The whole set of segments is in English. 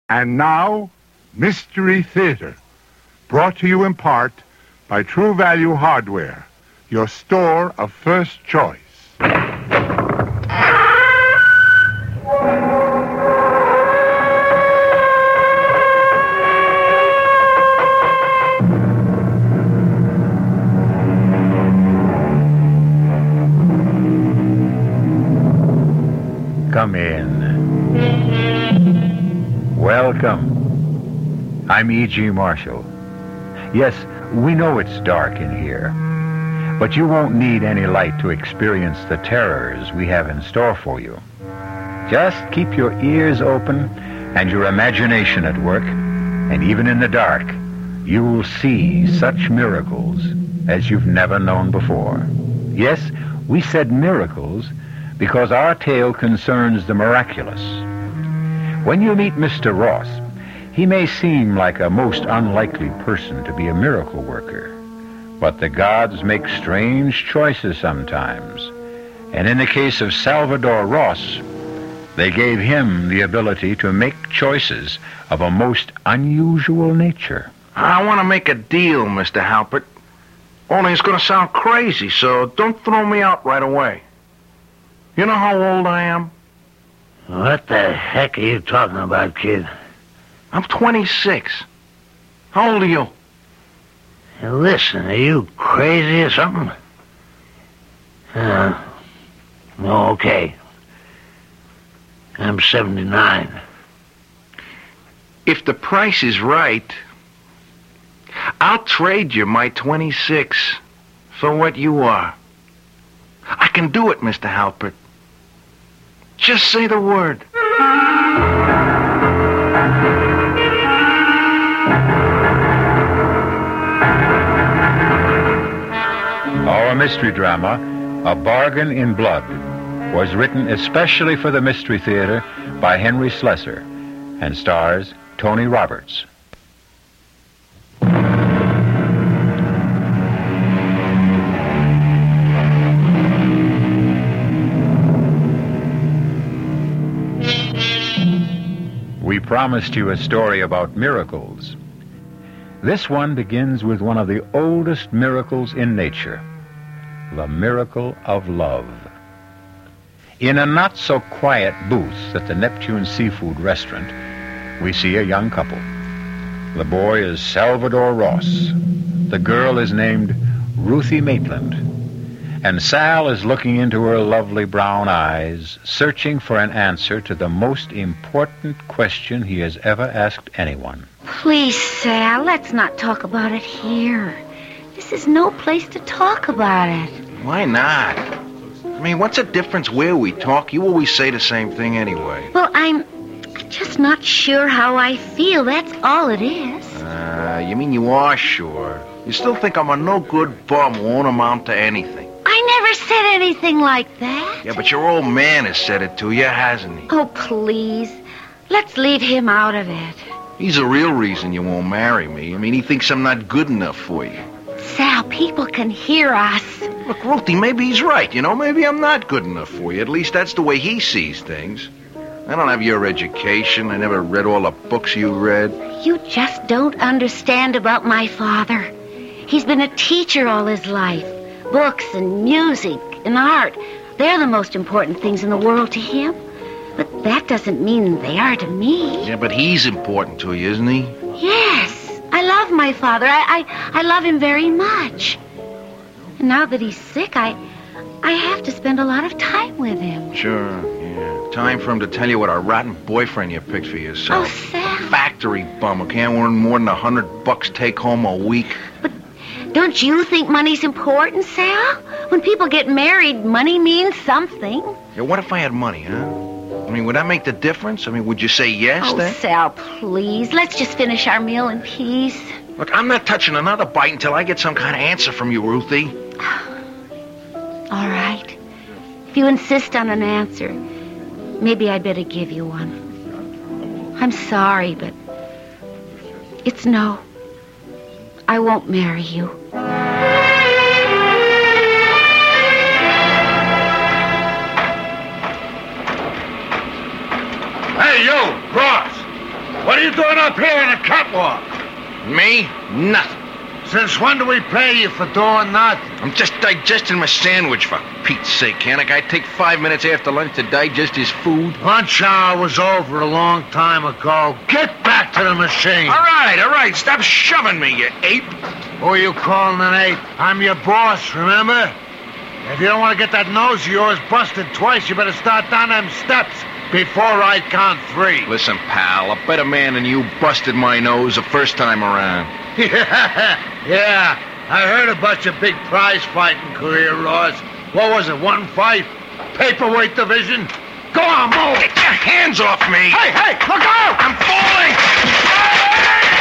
And now, Mystery Theater, brought to you in part by True Value Hardware, your store of first choice. Come in. Welcome. I'm E.G. Marshall. Yes, we know it's dark in here, but you won't need any light to experience the terrors we have in store for you. Just keep your ears open and your imagination at work, and even in the dark, you'll see such miracles as you've never known before. Yes, we said miracles because our tale concerns the miraculous. When you meet Mr. Ross, he may seem like a most unlikely person to be a miracle worker, but the gods make strange choices sometimes. And in the case of Salvador Ross, they gave him the ability to make choices of a most unusual nature. I want to make a deal, Mr. Halpert. Only it's going to sound crazy, so don't throw me out right away. You know how old I am? What the heck are you talking about, kid? I'm 26. How old are you? Hey, listen, are you crazy or something? Okay. I'm 79. If the price is right, I'll trade you my 26 for what you are. I can do it, Mr. Halpert. Just say the word. Our mystery drama, A Bargain in Blood, was written especially for the Mystery Theater by Henry Slessor and stars Tony Roberts. We promised you a story about miracles. This one begins with one of the oldest miracles in nature, the miracle of love. In a not-so-quiet booth at the Neptune Seafood Restaurant, we see a young couple. The boy is Salvador Ross. The girl is named Ruthie Maitland. And Sal is looking into her lovely brown eyes, searching for an answer to the most important question he has ever asked anyone. Please, Sal, let's not talk about it here. This is no place to talk about it. Why not? I mean, what's the difference where we talk? You always say the same thing anyway. Well, I'm just not sure how I feel. That's all it is. You mean you are sure? You still think I'm a no-good bum who won't amount to anything? I never said anything like that. Yeah, but your old man has said it to you, hasn't he? Oh, please. Let's leave him out of it. He's the real reason you won't marry me. I mean, he thinks I'm not good enough for you. Sal, people can hear us. Look, Ruthie, maybe he's right, you know? Maybe I'm not good enough for you. At least that's the way he sees things. I don't have your education. I never read all the books you read. You just don't understand about my father. He's been a teacher all his life. Books and music and art, they're the most important things in the world to him. But that doesn't mean they are to me. Yeah, but he's important to you, isn't he? Yes. I love my father. I love him very much. And now that he's sick, I have to spend a lot of time with him. Sure, yeah. Time for him to tell you what a rotten boyfriend you picked for yourself. Oh, Sal. Factory bum who can't earn more than $100 take home a week. But don't you think money's important, Sal? When people get married, money means something. Yeah, what if I had money, huh? I mean, would that make the difference? I mean, would you say yes Oh, then? Sal, please. Let's just finish our meal in peace. Look, I'm not touching another bite until I get some kind of answer from you, Ruthie. All right. If you insist on an answer, maybe I'd better give you one. I'm sorry, but it's no. I won't marry you. Hey, you, Ross! What are you doing up here in the catwalk? Me? Nothing. Since when do we pay you for doing nothing? I'm just digesting my sandwich, for Pete's sake. Can't a guy take 5 minutes after lunch to digest his food? Lunch hour was over a long time ago. Get back to the machine. All right. Stop shoving me, you ape. Who are you calling an ape? I'm your boss, remember? If you don't want to get that nose of yours busted twice, you better start down them steps before I count 3. Listen, pal, a better man than you busted my nose the first time around. Yeah. I heard about your big prize fighting career, Ross. What was it, 1 fight? Paperweight division? Go on, move! Get your hands off me! Hey, look out! I'm falling!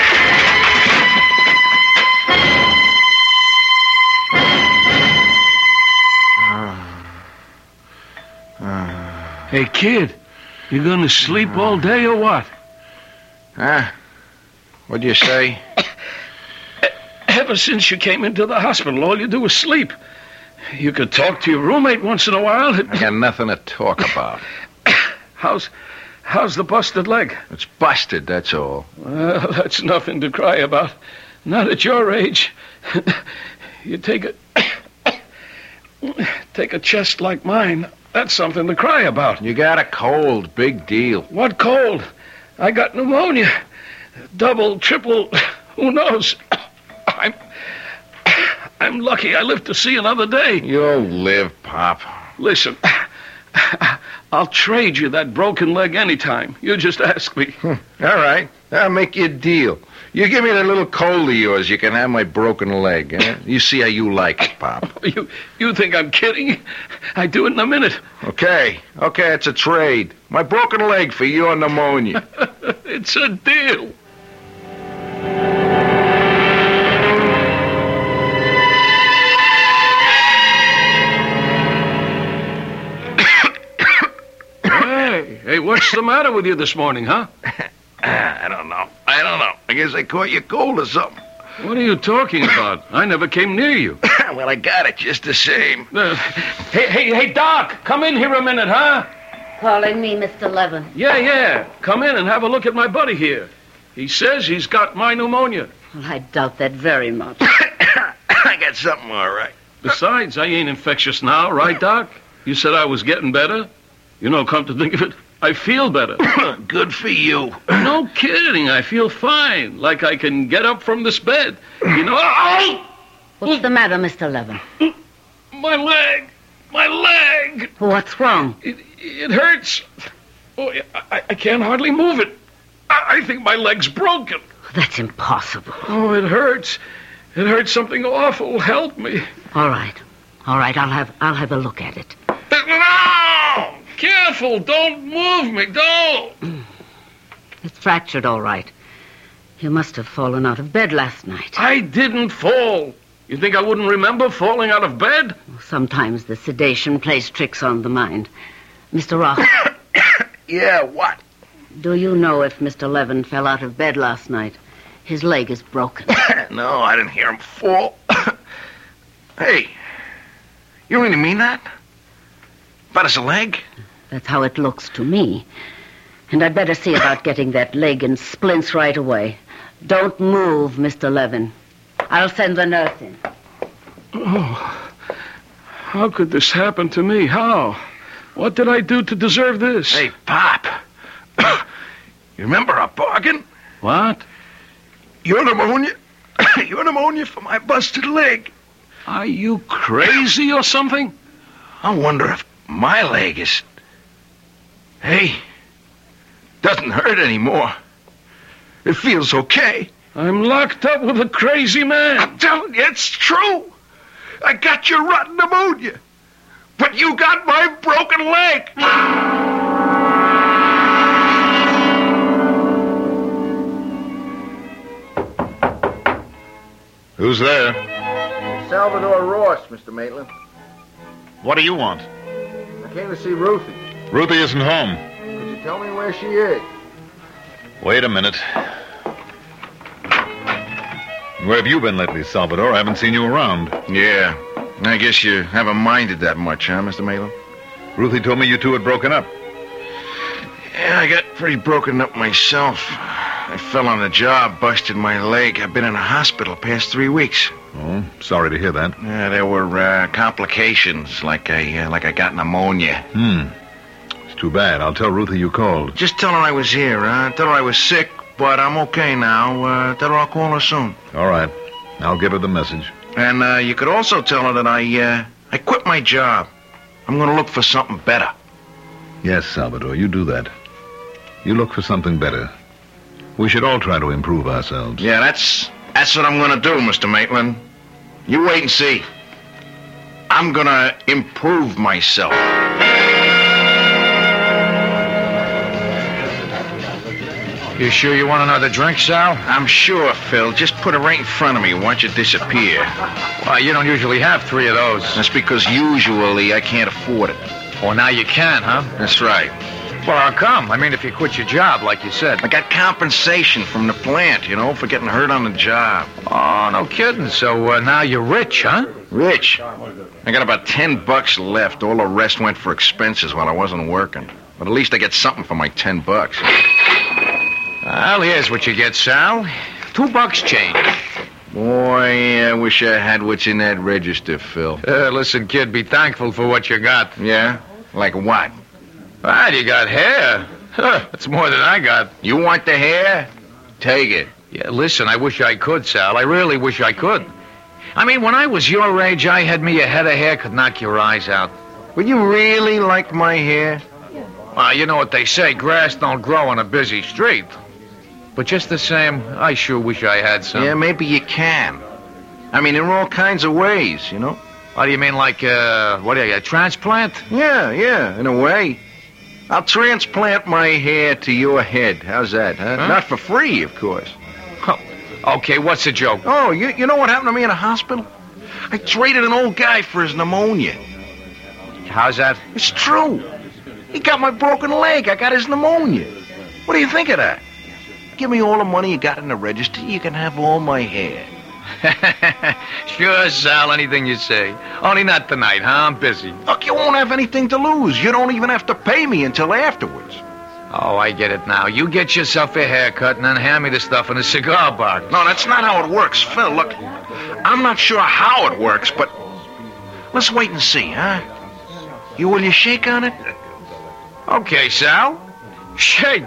Hey, kid, you gonna sleep all day or what? Huh? What'd you say? Ever since you came into the hospital, all you do is sleep. You could talk to your roommate once in a while. I got nothing to talk about. How's the busted leg? It's busted, that's all. Well, that's nothing to cry about. Not at your age. You take a chest like mine. That's something to cry about. You got a cold, big deal. What cold? I got pneumonia. Double, triple, who knows? I'm lucky I live to see another day. You'll live, Pop. Listen, I'll trade you that broken leg anytime. You just ask me. All right, I'll make you a deal. You give me that little cold of yours, you can have my broken leg. Eh? You see how you like it, Pop. You think I'm kidding? I do it in a minute. Okay, it's a trade. My broken leg for your pneumonia. It's a deal. Hey, what's the matter with you this morning, huh? I don't know. I guess I caught you cold or something. What are you talking about? I never came near you. Well, I got it just the same. Hey, Doc, come in here a minute, huh? Calling me Mr. Levin. Yeah. Come in and have a look at my buddy here. He says he's got my pneumonia. Well, I doubt that very much. I got something all right. Besides, I ain't infectious now, right, Doc? You said I was getting better. You know, come to think of it, I feel better. Good for you. No kidding. I feel fine. Like I can get up from this bed. You know... What's the matter, Mr. Levin? My leg. What's wrong? It hurts. Oh, I can't hardly move it. I think my leg's broken. That's impossible. Oh, it hurts. It hurts something awful. Help me. All right. I'll have a look at it. No! Careful. Don't move me. Don't. It's fractured, all right. You must have fallen out of bed last night. I didn't fall. You think I wouldn't remember falling out of bed? Sometimes the sedation plays tricks on the mind. Mr. Ross. Yeah, what? Do you know if Mr. Levin fell out of bed last night? His leg is broken. No, I didn't hear him fall. Hey, you really mean that? About his leg? That's how it looks to me. And I'd better see about getting that leg in splints right away. Don't move, Mr. Levin. I'll send the nurse in. Oh, how could this happen to me? How? What did I do to deserve this? Hey, Pop. You remember our bargain? What? Your pneumonia? Your pneumonia for my busted leg. Are you crazy or something? I wonder if my leg is... Hey, doesn't hurt anymore. It feels okay. I'm locked up with a crazy man. I'm telling you, it's true. I got your rotten pneumonia. But you got my broken leg. Who's there? Salvador Ross, Mr. Maitland. What do you want? I came to see Ruthie. Ruthie isn't home. Could you tell me where she is? Wait a minute. Where have you been lately, Salvador? I haven't seen you around. Yeah. I guess you haven't minded that much, huh, Mr. Maitland? Ruthie told me you two had broken up. Yeah, I got pretty broken up myself. I fell on the job, busted my leg. I've been in a hospital past 3 weeks. Oh, sorry to hear that. Yeah, there were complications, like I got pneumonia. It's too bad. I'll tell Ruthie you called. Just tell her I was here, huh? Tell her I was sick, but I'm okay now. Tell her I'll call her soon. All right. I'll give her the message. And you could also tell her that I quit my job. I'm going to look for something better. Yes, Salvador, you do that. You look for something better. We should all try to improve ourselves. Yeah, that's what I'm going to do, Mr. Maitland. You wait and see. I'm going to improve myself. You sure you want another drink, Sal? I'm sure, Phil. Just put it right in front of me. Watch it disappear. Well, you don't usually have 3 of those. That's because usually I can't afford it. Well, now you can, huh? That's right. Well, how come? I mean, if you quit your job, like you said. I got compensation from the plant, for getting hurt on the job. Oh, no kidding. So now you're rich, huh? Rich? I got about $10 left. All the rest went for expenses while I wasn't working. But at least I get something for my $10. Well, here's what you get, Sal. $2 change. Boy, I wish I had what's in that register, Phil. Listen, kid, be thankful for what you got. Yeah? Like what? Well, you got hair. That's more than I got. You want the hair? Take it. Yeah, listen, I wish I could, Sal. I really wish I could. I mean, when I was your age, I had me a head of hair could knock your eyes out. Would you really like my hair? Well, you know what they say, grass don't grow on a busy street. But just the same, I sure wish I had some. Yeah, maybe you can. I mean, in all kinds of ways, What do you mean, like, a transplant? Yeah, in a way. I'll transplant my hair to your head. How's that, huh? Not for free, of course. Okay, what's the joke? Oh, you know what happened to me in a hospital? I traded an old guy for his pneumonia. How's that? It's true. He got my broken leg. I got his pneumonia. What do you think of that? Give me all the money you got in the register. You can have all my hair. Sure, Sal, anything you say. Only not tonight, huh? I'm busy. Look, you won't have anything to lose. You don't even have to pay me until afterwards. Oh, I get it now. You get yourself a haircut and then hand me the stuff in a cigar box. No, that's not how it works, Phil. Look, I'm not sure how it works, but let's wait and see, huh? Will you shake on it? Okay, Sal. Shake.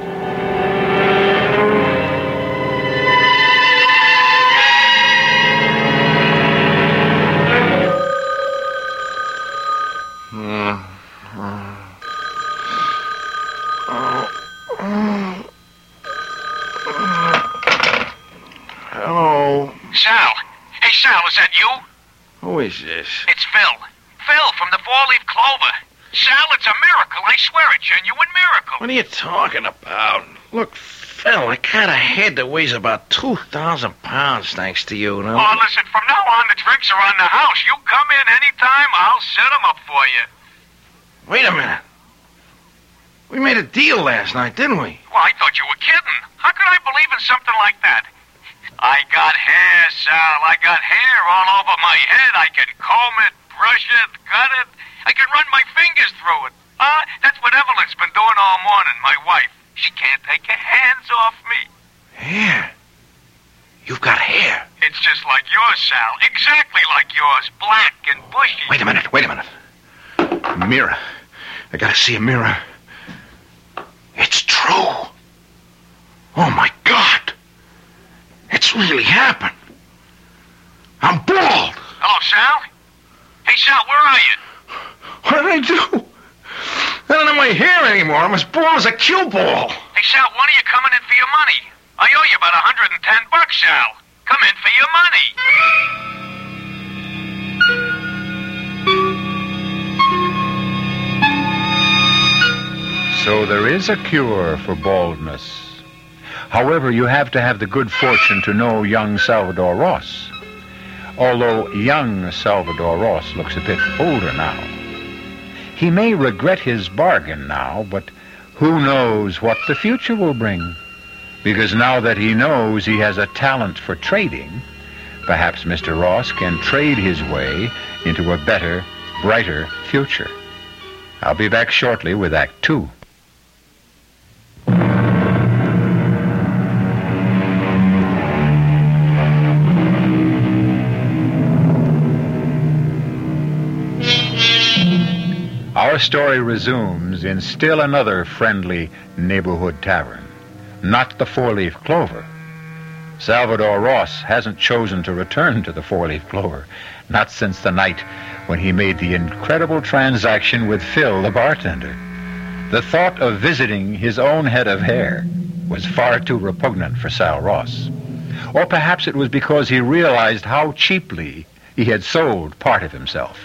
Hello. Sal. Hey, Sal, is that you? Who is this? It's Phil. Phil from the Four-Leaf Clover. Sal, it's a miracle. I swear, a genuine miracle. What are you talking about? Look, Phil, I got a head that weighs about 2,000 pounds, thanks to you, no? Oh, listen, from now on, the drinks are on the house. You come in anytime, I'll set them up for you. Wait a minute. We made a deal last night, didn't we? Well, I thought you were kidding. How could I believe in something like that? I got hair, Sal. I got hair all over my head. I can comb it, brush it, cut it. I can run my fingers through it. That's what Evelyn's been doing all morning, my wife. She can't take her hands off me. Hair? You've got hair. It's just like yours, Sal. Exactly like yours. Black and bushy. Wait a minute. Mirror. I gotta see a mirror. It's true. Oh, my God. It's really happened. I'm bald. Hello, Sal? Hey, Sal, where are you? What did I do? I don't have my hair anymore. I'm as bald as a cue ball. Hey, Sal, when are you coming in for your money? I owe you about $110, Sal. Come in for your money. So there is a cure for baldness. However, you have to have the good fortune to know young Salvador Ross. Although young Salvador Ross looks a bit older now. He may regret his bargain now, but who knows what the future will bring? Because now that he knows he has a talent for trading, perhaps Mr. Ross can trade his way into a better, brighter future. I'll be back shortly with Act 2. Our story resumes in still another friendly neighborhood tavern, not the Four-Leaf Clover. Salvador Ross hasn't chosen to return to the Four-Leaf Clover, not since the night when he made the incredible transaction with Phil, the bartender. The thought of visiting his own head of hair was far too repugnant for Sal Ross. Or perhaps it was because he realized how cheaply he had sold part of himself,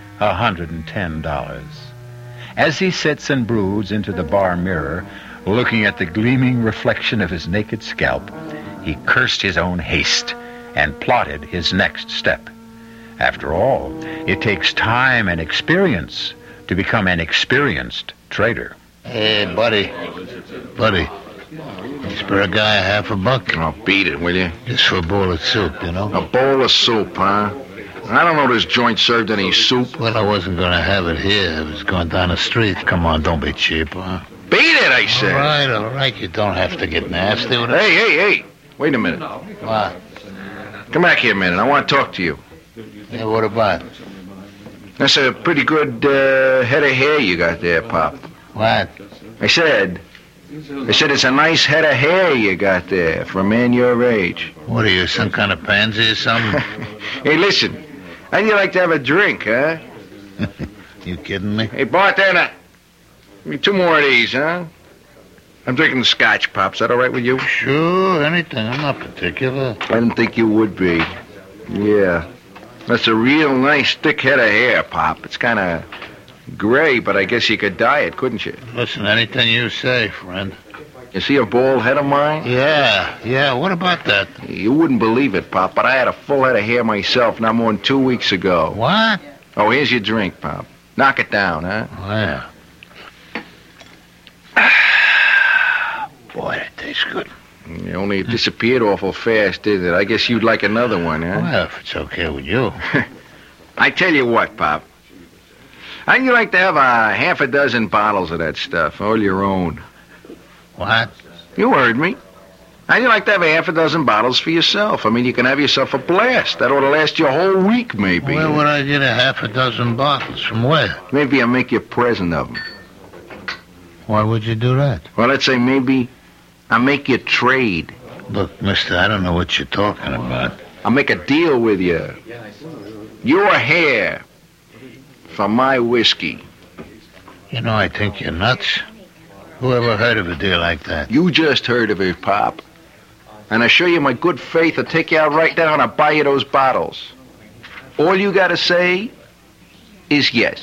$110. As he sits and broods into the bar mirror, looking at the gleaming reflection of his naked scalp, he cursed his own haste and plotted his next step. After all, it takes time and experience to become an experienced trader. Hey, buddy. Buddy. You spare a guy $50? I'll beat it, will you? Just for a bowl of soup, you know? A bowl of soup, huh? I don't know this joint served any soup. Well, I wasn't going to have it here. I was going down the street. Come on, don't be cheap, huh? Beat it, I said. All right. You don't have to get nasty with it. Hey. Wait a minute. What? Come back here a minute. I want to talk to you. Yeah, what about? That's a pretty good head of hair you got there, Pop. What? I said it's a nice head of hair you got there for a man your age. What are you, some kind of pansy or something? Hey, listen. How'd you like to have a drink, huh? You kidding me? Hey, bartender. Give me 2 more of these, huh? I'm drinking the scotch, Pop. Is that all right with you? Sure, anything. I'm not particular. I didn't think you would be. Yeah. That's a real nice thick head of hair, Pop. It's kind of gray, but I guess you could dye it, couldn't you? Listen, anything you say, friend. You see a bald head of mine? Yeah. What about that? You wouldn't believe it, Pop, but I had a full head of hair myself not more than 2 weeks ago. What? Oh, here's your drink, Pop. Knock it down, huh? Oh, yeah. Boy, that tastes good. Only it disappeared awful fast, didn't it? I guess you'd like another one, huh? Well, if it's okay with you. I tell you what, Pop. How'd you like to have half a dozen bottles of that stuff, all your own? What? You heard me. How'd you like to have half a dozen bottles for yourself? I mean, you can have yourself a blast. That ought to last you a whole week, maybe. Where would I get half a dozen bottles? From where? Maybe I'll make you a present of them. Why would you do that? Well, let's say maybe I'll make you a trade. Look, mister, I don't know what you're talking about. I'll make a deal with you. Your hair for my whiskey. You know, I think you're nuts. Who ever heard of a deal like that? You just heard of it, Pop. And I assure you my good faith will take you out right now and I'll buy you those bottles. All you gotta say is yes.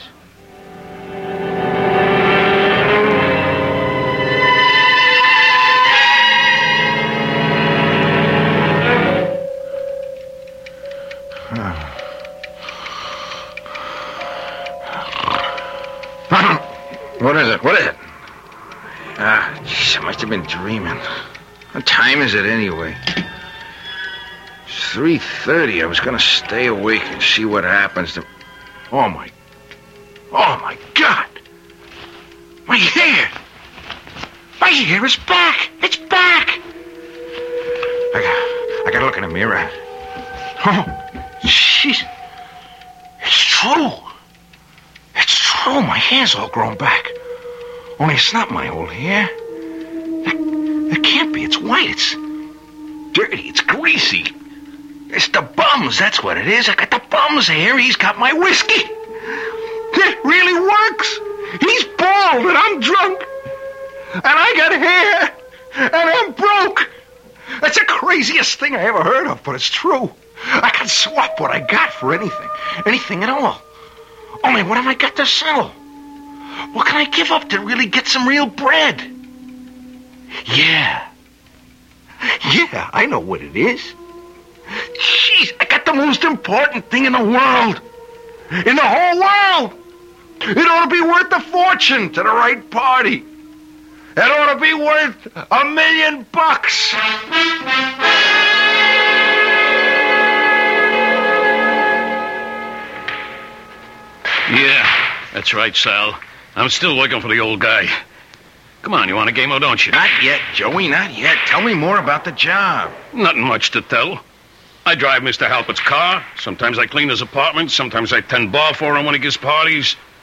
What is it? Jeez, I must have been dreaming. What time is it anyway? It's 3:30. I was going to stay awake and see what happens to... Oh, my God! My hair! My hair is back! It's back! I gotta look in the mirror. Oh, jeez. It's true. It's true. My hair's all grown back. Only it's not my old hair. That can't be. It's white. It's dirty. It's greasy. It's the bums. That's what it is. I got the bums hair. He's got my whiskey. It really works. He's bald and I'm drunk. And I got hair. And I'm broke. That's the craziest thing I ever heard of, but it's true. I can swap what I got for anything. Anything at all. Only what have I got to sell? What can I give up to really get some real bread? Yeah, I know what it is. Jeez, I got the most important thing in the world. In the whole world. It ought to be worth a fortune to the right party. It ought to be worth $1 million. Yeah, that's right, Sal. I'm still working for the old guy. Come on, you want a game or don't you? Not yet, Joey, not yet. Tell me more about the job. Nothing much to tell. I drive Mr. Halpert's car. Sometimes I clean his apartment. Sometimes I tend bar for him when he gives parties.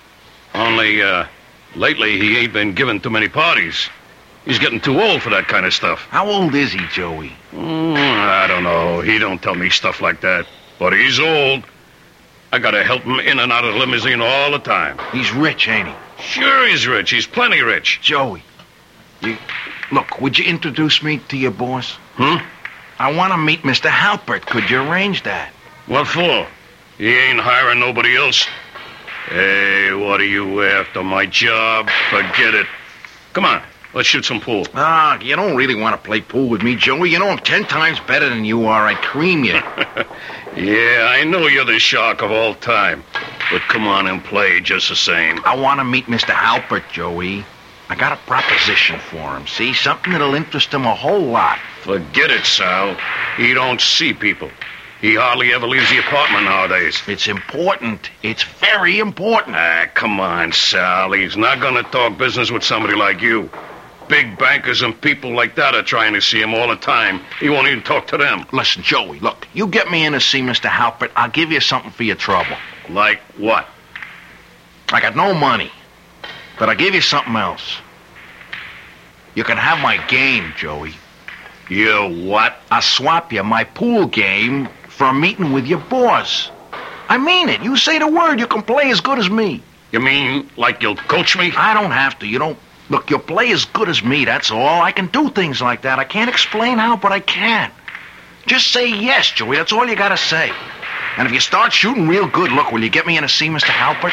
Only, lately he ain't been giving too many parties. He's getting too old for that kind of stuff. How old is he, Joey? I don't know. He don't tell me stuff like that. But he's old. I gotta help him in and out of the limousine all the time. He's rich, ain't he? Sure he's rich. He's plenty rich. Joey, look, would you introduce me to your boss? I want to meet Mr. Halpert. Could you arrange that? What for? He ain't hiring nobody else. Hey, what are you after, my job? Forget it. Come on, let's shoot some pool. You don't really want to play pool with me, Joey. You know I'm 10 times better than you are. I'd cream you. Yeah, I know you're the shark of all time. But come on and play just the same. I want to meet Mr. Halpert, Joey. I got a proposition for him, see? Something that'll interest him a whole lot. Forget it, Sal. He don't see people. He hardly ever leaves the apartment nowadays. It's important. It's very important. Come on, Sal. He's not going to talk business with somebody like you. Big bankers and people like that are trying to see him all the time. He won't even talk to them. Listen, Joey, look, you get me in to see Mr. Halpert, I'll give you something for your trouble. Like what? I got no money, but I'll give you something else. You can have my game, Joey. Your what? I'll swap you my pool game for a meeting with your boss. I mean it. You say the word, you can play as good as me. You mean like you'll coach me? I don't have to. You don't... Look, you'll play as good as me, that's all. I can do things like that. I can't explain how, but I can. Just say yes, Joey. That's all you gotta say. And if you start shooting real good, look, will you get me in to see Mr. Halpert?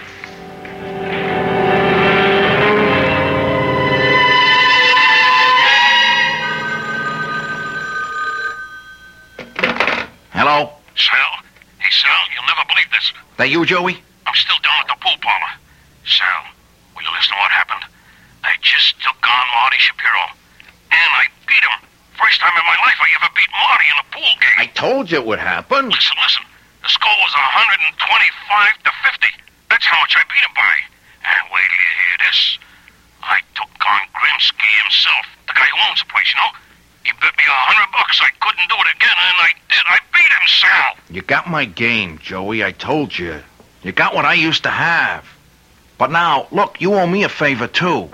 Hello? Sal? Hey, Sal, you'll never believe this. That you, Joey? I'm still down at the pool parlor. Sal, will you listen to what happened? I just took on Marty Shapiro. And I beat him. First time in my life I ever beat Marty in a pool game. I told you it would happen. Listen. The score was 125 to 50. That's how much I beat him by. And wait till you hear this. I took on Grimsky himself, the guy who owns the place, you know? He bet me $100 I couldn't do it again, and I did. I beat him, Sal. You got my game, Joey. I told you. You got what I used to have. But now, look, you owe me a favor, too.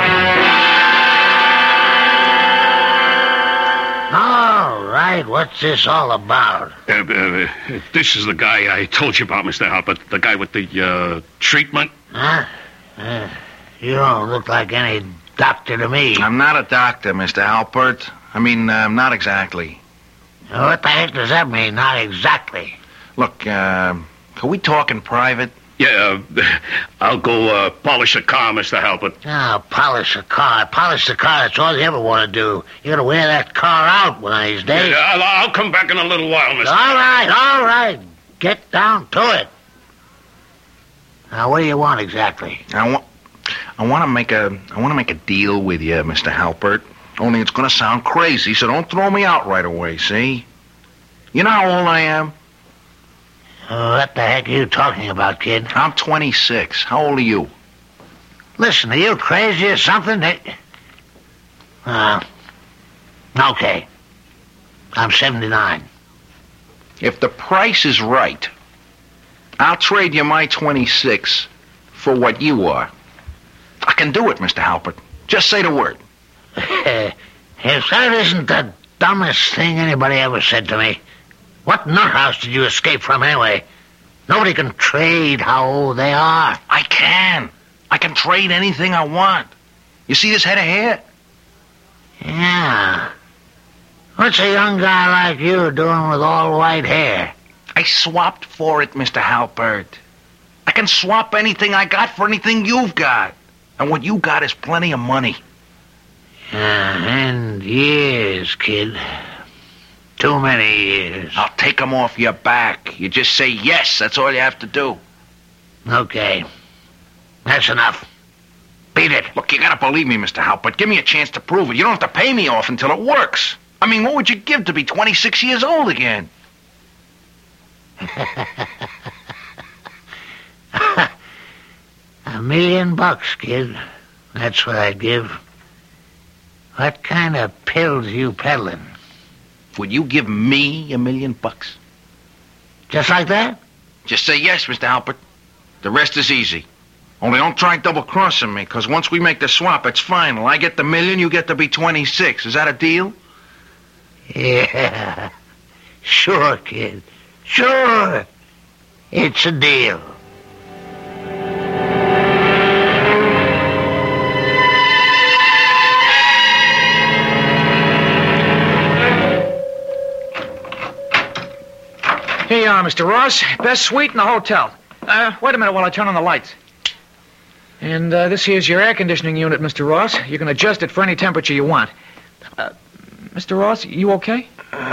All right, what's this all about? This is the guy I told you about, Mr. Halpert. The guy with the, treatment. Huh? You don't look like any doctor to me. I'm not a doctor, Mr. Halpert. I mean, not exactly. What the heck does that mean, not exactly? Look, can we talk in private? Yeah, I'll go polish a car, Mr. Halpert. Oh, polish a car. Polish the car, that's all you ever want to do. You gotta wear that car out one of these days. Yeah, I'll come back in a little while, Mr. All right. Get down to it. Now, what do you want exactly? I want to make a deal with you, Mr. Halpert. Only it's going to sound crazy, so don't throw me out right away, see? You know how old I am? What the heck are you talking about, kid? I'm 26. How old are you? Listen, are you crazy or something? Okay. I'm 79. If the price is right, I'll trade you my 26 for what you are. I can do it, Mr. Halpert. Just say the word. If that isn't the dumbest thing anybody ever said to me, what nuthouse did you escape from anyway? Nobody can trade how old they are. I can. I can trade anything I want. You see this head of hair? Yeah. What's a young guy like you doing with all white hair? I swapped for it, Mr. Halpert. I can swap anything I got for anything you've got. And what you got is plenty of money. And years, kid. Too many years. I'll take them off your back. You just say yes. That's all you have to do. Okay. That's enough. Beat it. Look, you gotta believe me, Mr. Halpert. Give me a chance to prove it. You don't have to pay me off until it works. I mean, what would you give to be 26 years old again? $1 million, kid. That's what I'd give. What kind of pills you peddling? Would you give me $1 million? Just like that? Just say yes, Mr. Halpert. The rest is easy. Only don't try double-crossing me, because once we make the swap, it's final. I get the $1 million, you get to be 26. Is that a deal? Yeah. Sure, kid. Sure. It's a deal. Here you are, Mr. Ross. Best suite in the hotel. Wait a minute while I turn on the lights. And this here's your air conditioning unit, Mr. Ross. You can adjust it for any temperature you want. Mr. Ross, you okay?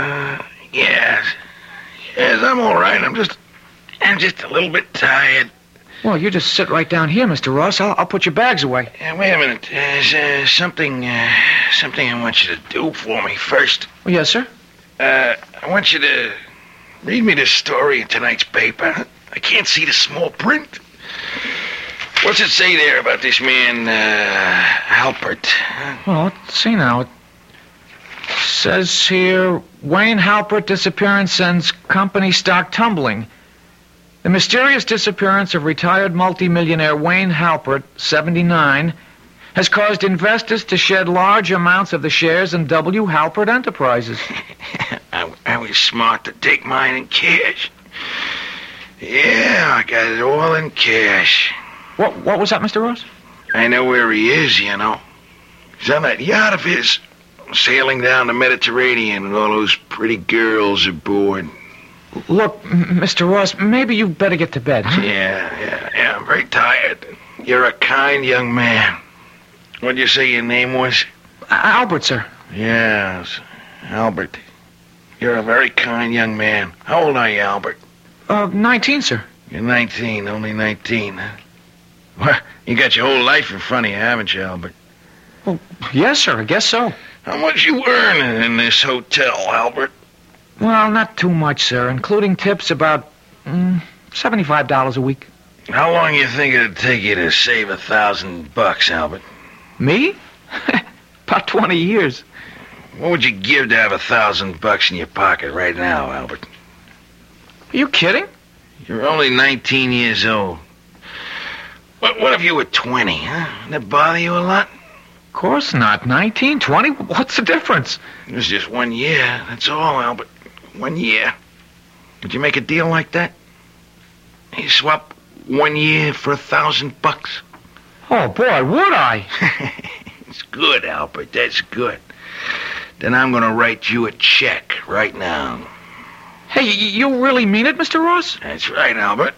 Yes. Yes, I'm all right. I'm just a little bit tired. Well, you just sit right down here, Mr. Ross. I'll put your bags away. Wait a minute. There's something I want you to do for me first. Oh, yes, sir? I want you to read me this story in tonight's paper. I can't see the small print. What's it say there about this man, Halpert? Well, let's see now. It says here, Wayne Halpert disappearance sends company stock tumbling. The mysterious disappearance of retired multimillionaire Wayne Halpert, 79, has caused investors to shed large amounts of the shares in W. Halpert Enterprises. I was smart to take mine in cash. Yeah, I got it all in cash. What was that, Mr. Ross? I know where he is, you know. He's on that yacht of his, sailing down the Mediterranean with all those pretty girls aboard. Look, Mr. Ross, maybe you better get to bed, huh? Yeah, I'm very tired. You're a kind young man. What'd you say your name was? Albert, sir. Yes, Albert. You're a very kind young man. How old are you, Albert? 19, sir. You're 19, only 19, huh? Well, you got your whole life in front of you, haven't you, Albert? Well, yes, sir, I guess so. How much you earning in this hotel, Albert? Well, not too much, sir, including tips about $75 a week. How long you think it'd take you to save $1,000, Albert? Me? About 20 years. What would you give to have $1,000 in your pocket right now, Albert? Are you kidding? You're only 19 years old. What if you were 20, huh? Would that bother you a lot? Of course not. 19, 20? What's the difference? It's just 1 year. That's all, Albert. 1 year. Would you make a deal like that? You swap 1 year for $1,000? Oh, boy, would I? It's good, Albert. That's good. Then I'm going to write you a check right now. Hey, you really mean it, Mr. Ross? That's right, Albert.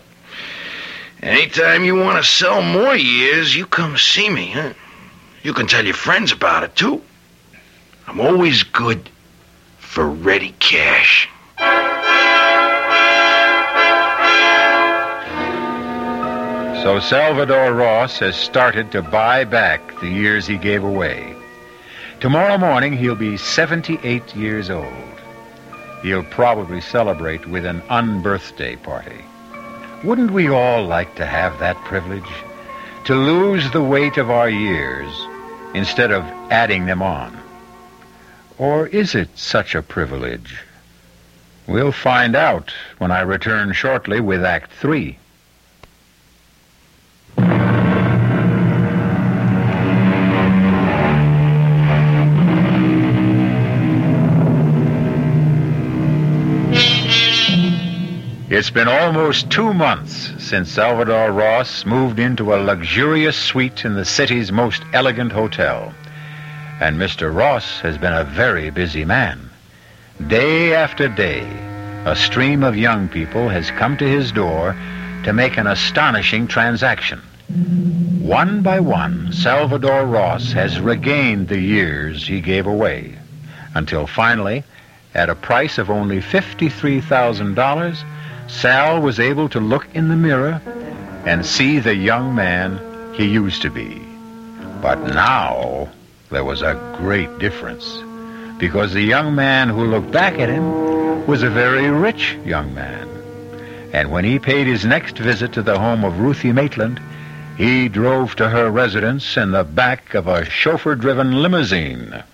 Anytime you want to sell more years, you come see me, huh? You can tell your friends about it, too. I'm always good for ready cash. So Salvador Ross has started to buy back the years he gave away. Tomorrow morning, he'll be 78 years old. He'll probably celebrate with an unbirthday party. Wouldn't we all like to have that privilege? To lose the weight of our years instead of adding them on? Or is it such a privilege? We'll find out when I return shortly with Act 3. It's been almost 2 months since Salvador Ross moved into a luxurious suite in the city's most elegant hotel. And Mr. Ross has been a very busy man. Day after day, a stream of young people has come to his door to make an astonishing transaction. One by one, Salvador Ross has regained the years he gave away, until finally, at a price of only $53,000, Sal was able to look in the mirror and see the young man he used to be. But now there was a great difference, because the young man who looked back at him was a very rich young man. And when he paid his next visit to the home of Ruthie Maitland, he drove to her residence in the back of a chauffeur-driven limousine.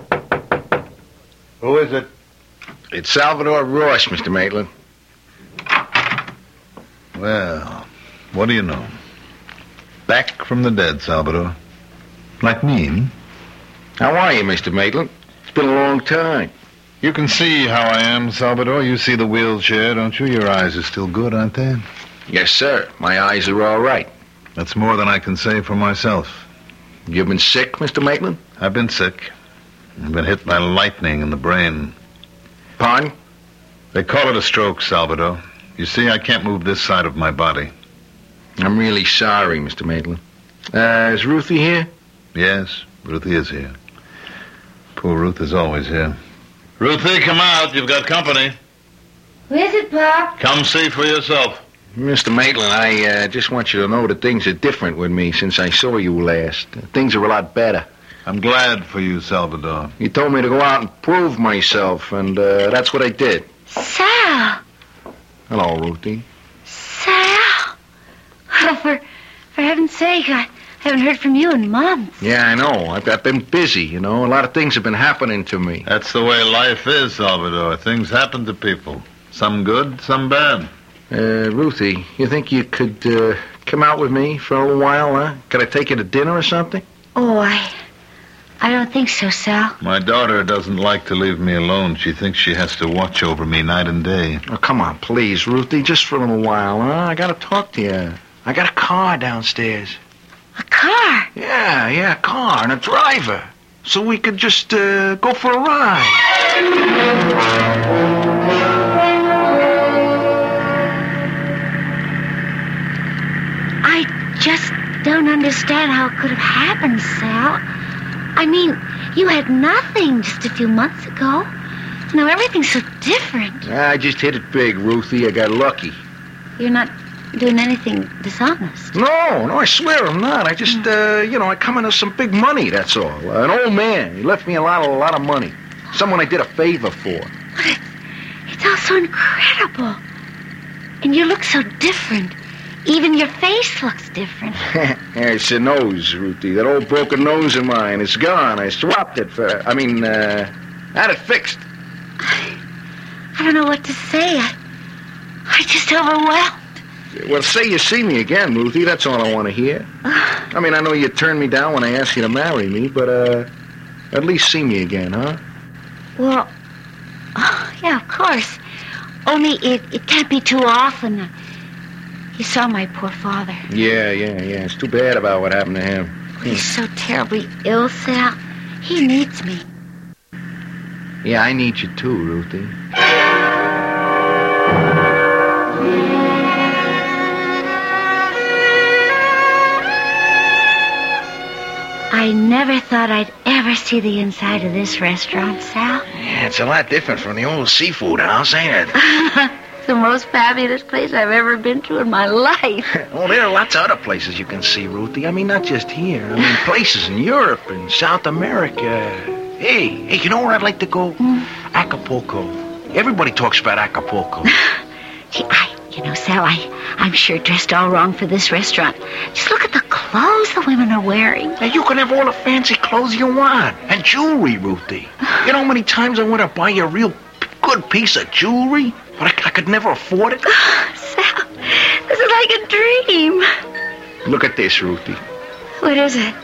Who is it? It's Salvador Ross, Mr. Maitland. Well, what do you know? Back from the dead, Salvador. Like me. How are you, Mr. Maitland? It's been a long time. You can see how I am, Salvador. You see the wheelchair, don't you? Your eyes are still good, aren't they? Yes, sir. My eyes are all right. That's more than I can say for myself. You've been sick, Mr. Maitland? I've been sick. I've been hit by lightning in the brain. Pardon? They call it a stroke, Salvador. You see, I can't move this side of my body. I'm really sorry, Mr. Maitland. Is Ruthie here? Yes, Ruthie is here. Poor Ruth is always here. Ruthie, come out. You've got company. Who is it, Pop? Come see for yourself. Mr. Maitland, I just want you to know that things are different with me since I saw you last. Things are a lot better. I'm glad for you, Salvador. You told me to go out and prove myself, and that's what I did. Sal! Hello, Ruthie. Sal! Oh, for heaven's sake, I haven't heard from you in months. Yeah, I know. I've been busy, you know. A lot of things have been happening to me. That's the way life is, Salvador. Things happen to people. Some good, some bad. Ruthie, you think you could come out with me for a little while, huh? Could I take you to dinner or something? Oh, I don't think so, Sal. My daughter doesn't like to leave me alone. She thinks she has to watch over me night and day. Oh, come on, please, Ruthie, just for a little while, huh? I gotta talk to you. I got a car downstairs. A car? Yeah, a car and a driver. So we could just go for a ride. I just don't understand how it could have happened, Sal. I mean, you had nothing just a few months ago. Now everything's so different. I just hit it big, Ruthie. I got lucky. You're not doing anything dishonest. No, I swear I'm not. I just, I come into some big money, that's all. An old man. He left me a lot of money. Someone I did a favor for. But it's all so incredible. And you look so different. Even your face looks different. Yeah, it's a nose, Ruthie. That old broken nose of mine. It's gone. I swapped it for... had it fixed. I don't know what to say. I just overwhelmed. Well, say you see me again, Ruthie. That's all I want to hear. I mean, I know you turned me down when I asked you to marry me, but, at least see me again, huh? Well, yeah, of course. Only it can't be too often. You saw my poor father. Yeah. It's too bad about what happened to him. He's so terribly ill, Sal. He needs me. Yeah, I need you too, Ruthie. I never thought I'd ever see the inside of this restaurant, Sal. Yeah, it's a lot different from the old seafood house, ain't it? The most fabulous place I've ever been to in my life. Oh, there are lots of other places you can see, Ruthie. I mean, not just here. I mean, places in Europe and South America. Hey, you know where I'd like to go? Acapulco. Everybody talks about Acapulco. Gee, Sal, I'm sure dressed all wrong for this restaurant. Just look at the clothes the women are wearing. Now, you can have all the fancy clothes you want. And jewelry, Ruthie. You know how many times I want to buy a real good piece of jewelry? But I could never afford it. Sal, this is like a dream. Look at this, Ruthie. What is it?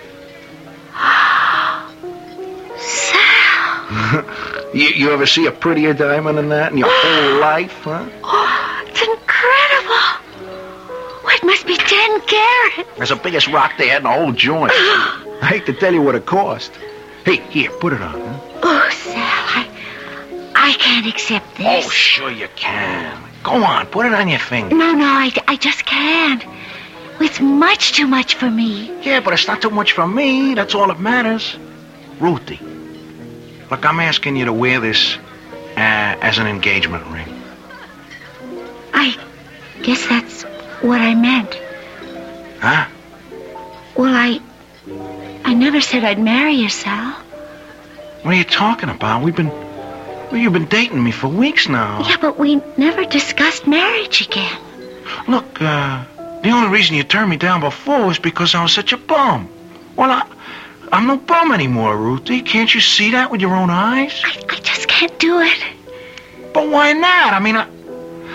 Sal. You ever see a prettier diamond than that in your whole life, huh? Oh, it's incredible. Oh, it must be 10 carats. That's the biggest rock they had in the whole joint. I hate to tell you what it cost. Hey, here, put it on, huh? Oh, Sal, I can't accept this. Oh, sure you can. Go on, put it on your finger. No, I just can't. It's much too much for me. Yeah, but it's not too much for me. That's all that matters. Ruthie, look, I'm asking you to wear this as an engagement ring. I guess that's what I meant. Huh? Well, I never said I'd marry you, Sal. What are you talking about? You've been dating me for weeks now. Yeah, but we never discussed marriage again. Look, the only reason you turned me down before was because I was such a bum. Well, I'm no bum anymore, Ruthie. Can't you see that with your own eyes? I just can't do it. But why not? I mean,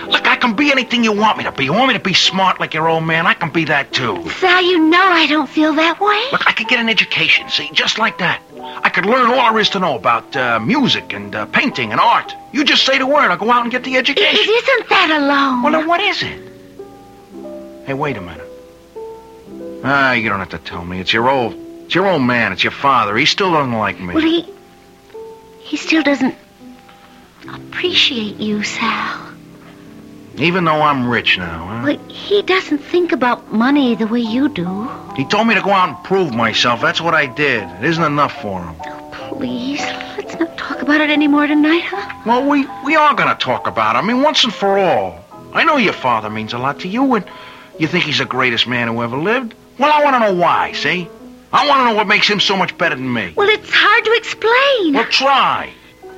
Look, I can be anything you want me to be. You want me to be smart like your old man? I can be that, too. Sal, you know I don't feel that way. Look, I could get an education, see, just like that. I could learn all there is to know about music and painting and art. You just say the word, I'll go out and get the education. It isn't that alone. Well, then what is it? Hey, wait a minute. You don't have to tell me. It's your old man. It's your father. He still doesn't like me. Well, he still doesn't appreciate you, Sal. Even though I'm rich now, huh? Well, he doesn't think about money the way you do. He told me to go out and prove myself. That's what I did. It isn't enough for him. Oh, please, let's not talk about it anymore tonight, huh? Well, we are going to talk about it. I mean, once and for all. I know your father means a lot to you, and you think he's the greatest man who ever lived. Well, I want to know why, see? I want to know what makes him so much better than me. Well, it's hard to explain. Well, try.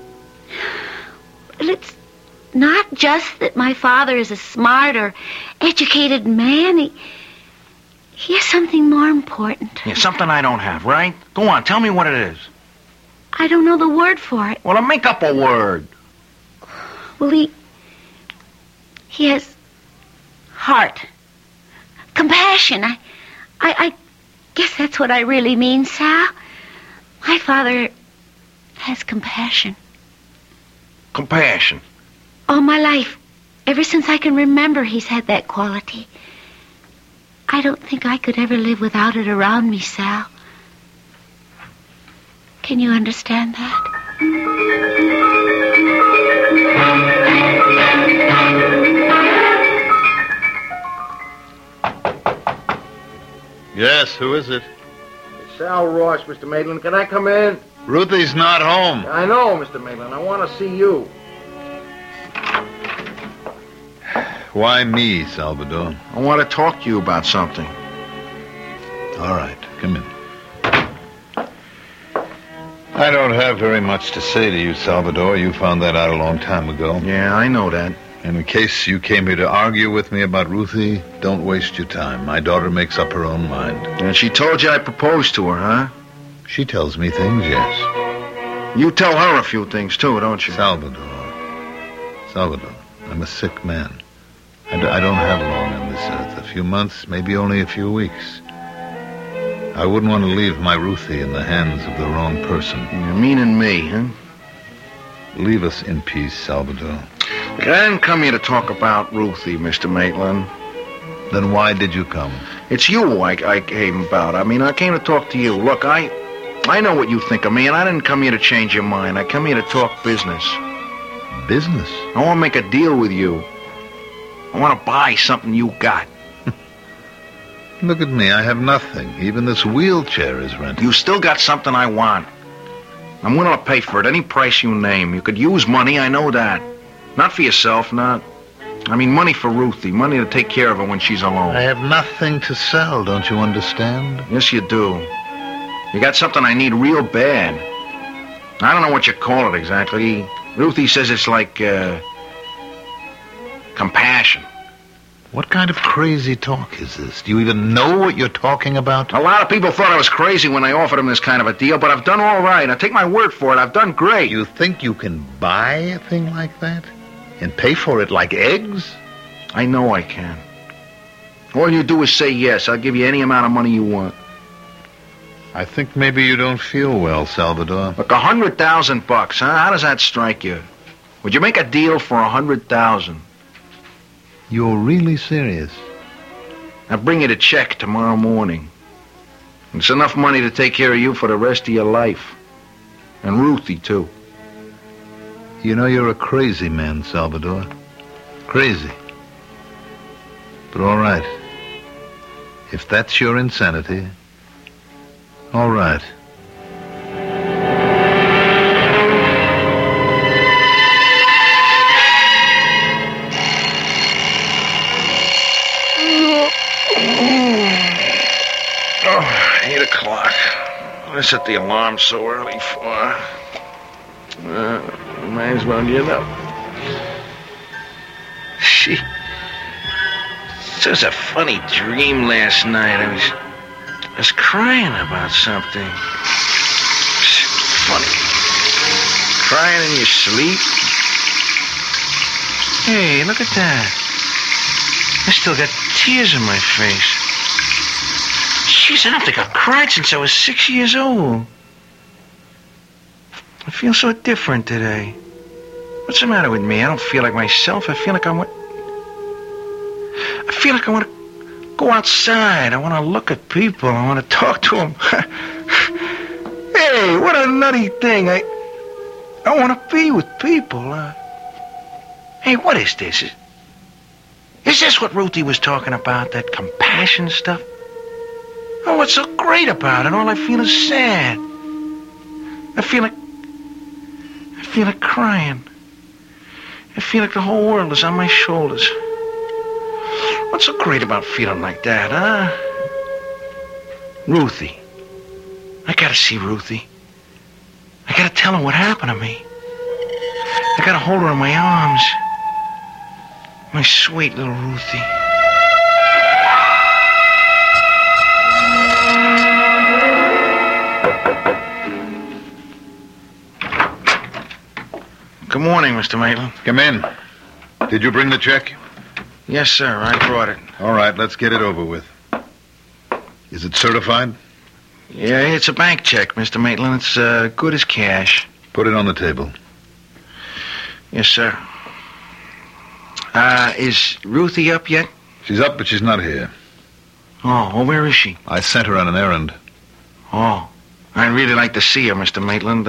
Well, it's not just that my father is a smart or educated man. He has something more important. Yeah, something I don't have, right? Go on, tell me what it is. I don't know the word for it. Well, then make up a word. Well, he has heart. Compassion. I guess that's what I really mean, Sal. My father has compassion. Compassion? All my life, ever since I can remember, he's had that quality. I don't think I could ever live without it around me, Sal. Can you understand that? Yes, who is it? It's Sal Ross, Mr. Maitland. Can I come in? Ruthie's not home. I know, Mr. Maitland. I want to see you. Why me, Salvador? I want to talk to you about something. All right, come in. I don't have very much to say to you, Salvador. You found that out a long time ago. Yeah, I know that. And in case you came here to argue with me about Ruthie, don't waste your time. My daughter makes up her own mind. And she told you I proposed to her, huh? She tells me things, yes. You tell her a few things, too, don't you? Salvador, I'm a sick man. I don't have long on this earth. A few months, maybe only a few weeks. I wouldn't want to leave my Ruthie in the hands of the wrong person. You're meaning me, huh? Leave us in peace, Salvador. Look, I didn't come here to talk about Ruthie, Mr. Maitland. Then why did you come? It's you I came about. I mean, I came to talk to you. Look, I know what you think of me, and I didn't come here to change your mind. I come here to talk business. Business? I want to make a deal with you. I want to buy something you got. Look at me. I have nothing. Even this wheelchair is rented. You still got something I want. I'm willing to pay for it, any price you name. You could use money, I know that. Not for yourself, not. I mean, money for Ruthie. Money to take care of her when she's alone. I have nothing to sell, don't you understand? Yes, you do. You got something I need real bad. I don't know what you call it exactly. Ruthie says it's like, compassion. What kind of crazy talk is this? Do you even know what you're talking about? A lot of people thought I was crazy when I offered them this kind of a deal, but I've done all right. Now, take my word for it. I've done great. You think you can buy a thing like that? And pay for it like eggs? I know I can. All you do is say yes. I'll give you any amount of money you want. I think maybe you don't feel well, Salvador. Look, $100,000, huh? How does that strike you? Would you make a deal for $100,000? You're really serious? I'll bring you the check tomorrow morning. It's enough money to take care of you for the rest of your life. And Ruthie, too. You know, you're a crazy man, Salvador. Crazy. But all right. If that's your insanity, all right. Oh, 8 o'clock. What set the alarm so early for? Might as well get up. She was a funny dream last night. I was crying about something. Funny. Crying in your sleep? Hey, look at that. I still got tears in my face. Jeez, I don't think I've cried since I was 6 years old. I feel so different today. What's the matter with me? I don't feel like myself. I feel like I want to go outside. I want to look at people. I want to talk to them. Hey, what a nutty thing. I want to be with people. Hey, what is this? Is this what Ruthie was talking about, that compassion stuff? Oh, what's so great about it? All I feel is sad. I feel like crying. I feel like the whole world is on my shoulders. What's so great about feeling like that, huh? Ruthie. I gotta see Ruthie. I gotta tell her what happened to me. I gotta hold her in my arms. My sweet little Ruthie. Good morning, Mr. Maitland. Come in. Did you bring the check? Yes, sir. I brought it. All right, let's get it over with. Is it certified? Yeah, it's a bank check, Mr. Maitland. It's good as cash. Put it on the table. Yes, sir. Is Ruthie up yet? She's up, but she's not here. Oh, well, where is she? I sent her on an errand. Oh, I'd really like to see her, Mr. Maitland.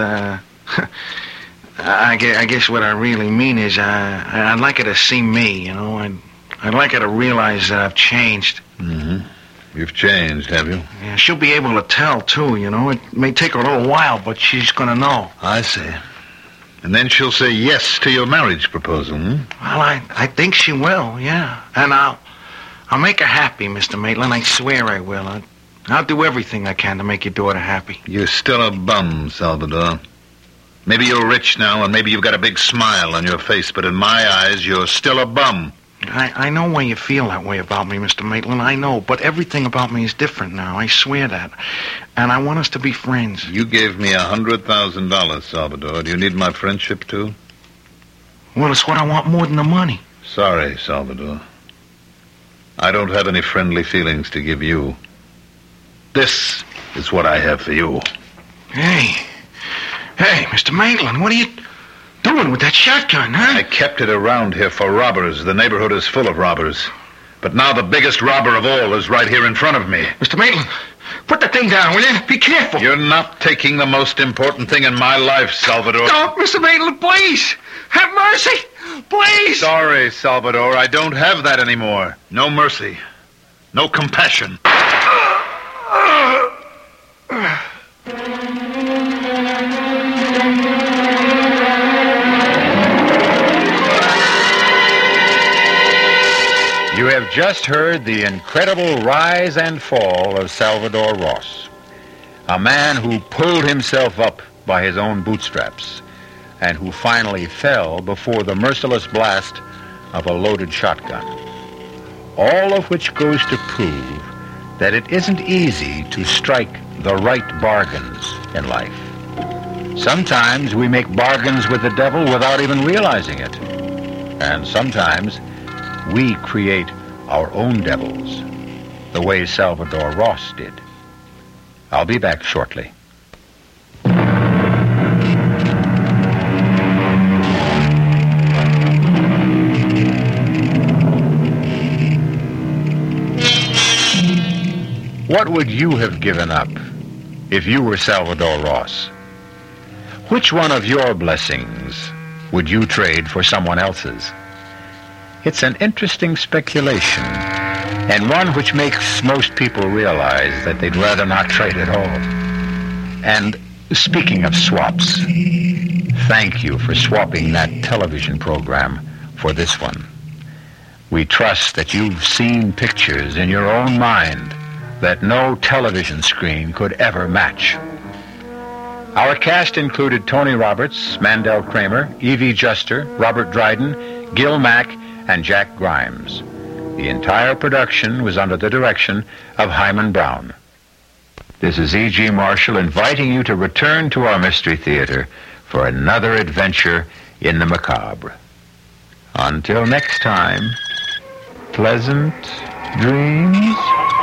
I guess what I really mean is I'd like her to see me, you know. I'd like her to realize that I've changed. Mm-hmm. You've changed, have you? Yeah, she'll be able to tell, too, you know. It may take her a little while, but she's going to know. I see. And then she'll say yes to your marriage proposal, hmm? Well, I think she will, yeah. And I'll make her happy, Mr. Maitland. I swear I will. I'll do everything I can to make your daughter happy. You're still a bum, Salvador. Maybe you're rich now, and maybe you've got a big smile on your face, but in my eyes, you're still a bum. I know why you feel that way about me, Mr. Maitland. I know, but everything about me is different now. I swear that. And I want us to be friends. You gave me $100,000, Salvador. Do you need my friendship, too? Well, it's what I want more than the money. Sorry, Salvador. I don't have any friendly feelings to give you. This is what I have for you. Hey, Mr. Maitland, what are you doing with that shotgun, huh? I kept it around here for robbers. The neighborhood is full of robbers. But now the biggest robber of all is right here in front of me. Mr. Maitland, put the thing down, will you? Be careful. You're not taking the most important thing in my life, Salvador. Don't, Mr. Maitland, please. Have mercy. Please. Sorry, Salvador. I don't have that anymore. No mercy. No compassion. You have just heard the incredible rise and fall of Salvador Ross, a man who pulled himself up by his own bootstraps and who finally fell before the merciless blast of a loaded shotgun. All of which goes to prove that it isn't easy to strike the right bargains in life. Sometimes we make bargains with the devil without even realizing it. And sometimes we create our own devils, the way Salvador Ross did. I'll be back shortly. What would you have given up if you were Salvador Ross? Which one of your blessings would you trade for someone else's? It's an interesting speculation, and one which makes most people realize that they'd rather not trade at all. And speaking of swaps, thank you for swapping that television program for this one. We trust that you've seen pictures in your own mind that no television screen could ever match. Our cast included Tony Roberts, Mandel Kramer, Evie Juster, Robert Dryden, Gil Mack, and Jack Grimes. The entire production was under the direction of Hyman Brown. This is E.G. Marshall inviting you to return to our Mystery Theater for another adventure in the macabre. Until next time, pleasant dreams.